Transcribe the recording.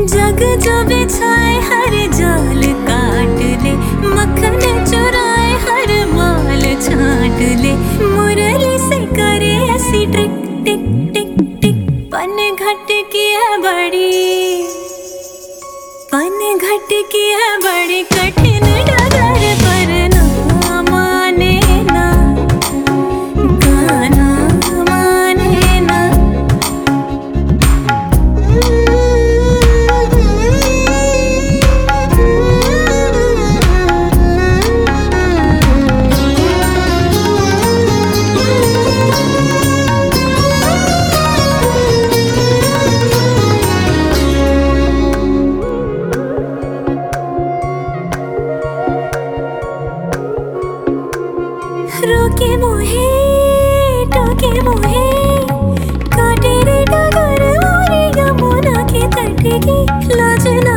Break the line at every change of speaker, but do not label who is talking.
जग जो बिछाए हर जाल काट ले, मक्खन चुराए हर माल छाट ले। मुरली से करे ऐसी टिक टिक टिक टिक, पन घट की है बड़ी, पन घट की है बड़ी कठिन डगर पर ना माने ना, गाना माने ना। रोके मोहे टोके मोहे, काटे रे डगर मोरी यमुना के तट की। लाज ना